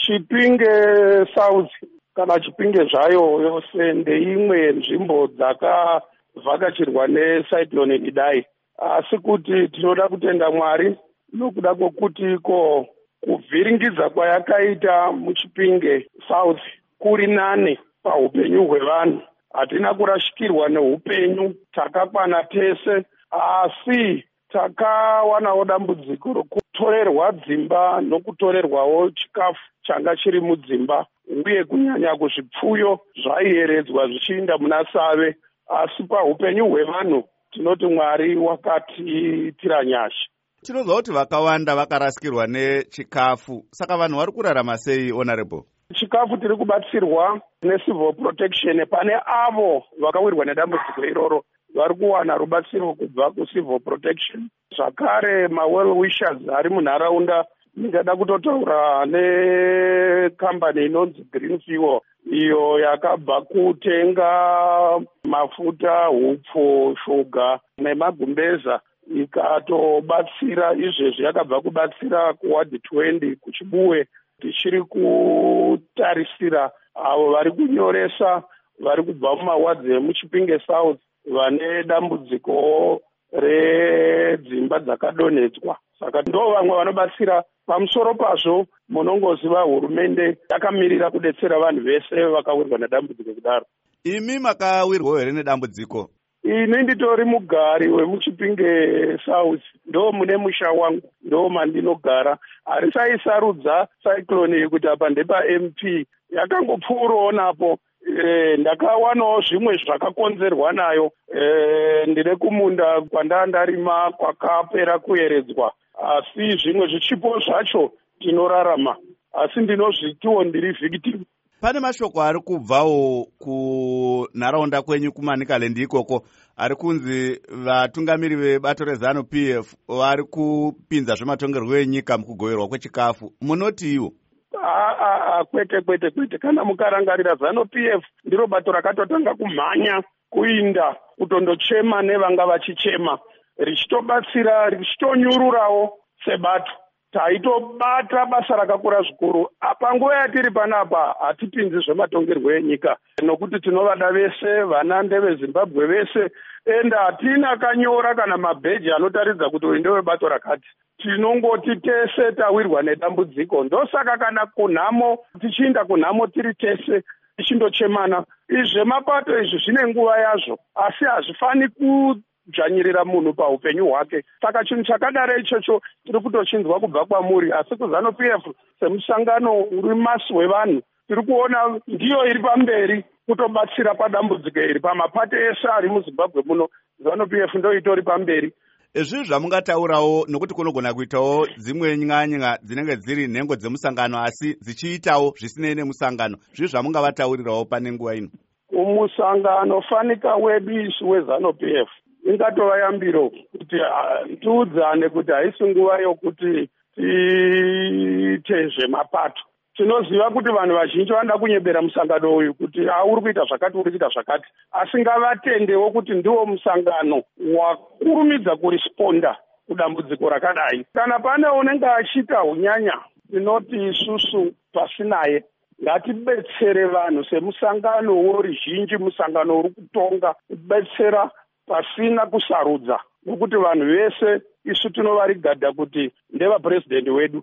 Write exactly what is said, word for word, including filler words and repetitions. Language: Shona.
Chipinge South kana Chipinge zvayo yose ndeimwe nzvimbo dzakavhakachirwa necyclone Idai. Asi kuti tinoda kutenda Mwari nokuda kwokuti ko kuvhiringidza kwayakaita muChipinge South kuri nane paupenyu hwevanhu. Hatina kurashikirwa neupenyu, takakwana tese, asi takawanawo dambudziko rokutorerwa dzimba nokutorerwawo chikafu changa chiri mudzimba, uye kunyanya kuzvipfuyo zvaiyeredzwa zvichiinda muna Save. Asi paupenyu hwevanhu tinoti Mwari wakatiitira nyasha. Tinozwa kuti vakawanda vakarasikirwa nechikafu, saka vanhu vari kurarama sei, Honorable? Chikafu tiri kubatsirwa necivil protection pane avo vakawirwa nedambudziko iroro vari kuwana rubatsiro kubva kucivil protection. Zvakare mawell wishers ari munharaunda, ndingada kutotaura nekambani inonzi Green Fuel iyo yakabva kutenga mafuta, hupfu, shuga nemagumbeza ikatobatsira. Izvezvi yakabva kubatsira kuwadi twenty kuchibuwe. Tichiri kutarisira avo vari kunyoresa vari kubva mumawadzi emuChipinge South vane dambudziko redzimba dzakadonhedzwa. Saka ndo vamwe vanobatsira. Pamusoro pazvo munongoziva hurumende yakamirira kudetsera vanhu vese vakawirwa nedambudziko kudaro. Imi makawirwa here nedambudziko? Ini nditori mugari wemuChipinge South, ndo mune musha wangu, ndo mandinogara. Harisaisarudza cyclone iyi kuti apa ndepa M P, yakangopfuurawo napo. E, ndakawanawo zvimwe zvakakonzerwa nayo. E, ndine kumunda kwandanga ndarima kwakapera kuyeredzwa, asi zvimwe zvichipo zvacho tinorarama, asi ndinozvitiwo ndiri victim. Pane mashoko ari kubvawo kunharaunda kwenyu kuManicaland ikoko ari kunzi vatungamiri vebato reZanu P F vari kupinza zvematongerwo enyika mukugoverwa kwechikafu. Munoti iwo? Aa, kwete kwete kwete. Kana mukarangarira Zanu P F ndiro bato rakatotanga kumhanya kuinda kutondochema nevanga vachichema, richitobatsira, richitonyururawo sebato. Taitobata basa rakakura zvikuru. Panguva yatiri panapa hatipinzi zvematongerwo enyika, nokuti tinovada vese, vana ndeveZimbabwe vese, enda hatina kanyora kana mabheji anotaridza kuti uyu ndewebato rakati. Tinongoti tese tawirwa nedambudziko. Ndosaka kana kunhamo, tichiinda kunhamo tiri tese, tichindochemana. Izvemapato izvi zvine nguva yazvo, asi hazvifani ku dzvanyirira munhu paupenyu hwake. Saka chinhu chakadaro ichocho tiri kutochinzwa kubva kwamuri, asi kuZanu P F semusangano uri masi wevanhu tiri kuona ndiyo iri pamberi kutobatsira padambudziko iri. Pamapato ese ari muZimbabwe muno Zanu P F ndo itori pamberi. Izvi zvamungataurawo nokuti kunogona kuitawo dzimwe nyanya dzinenge dziri nhengo dzemusangano asi dzichiitawo zvisinei nemusangano. Zvi zvamungavataurirawo pane nguva ino? Umusangano fanika wedu isu weZanu P F ingatova yambiro kuti tiudzane kuti haisi nguva yokuti tiite zvemapato. Tinoziva kuti vanhu vazhinji vanoda kunyebera musangano uyu kuti auri kuita zvakati, uri kuita zvakati, asi ngavatendewo kuti ndiwo musangano wakurumidza kurisponda kudambudziko rakadai. Kana pane unenge achiita unyanya, tinoti isusu pasinaye ngatibetsere vanhu semusangano woruzhinji, musangano uri kutonga, kubetsera pasina kusarudza, nokuti vanhu vese isu tinovari gadha kuti ndeva president wedu.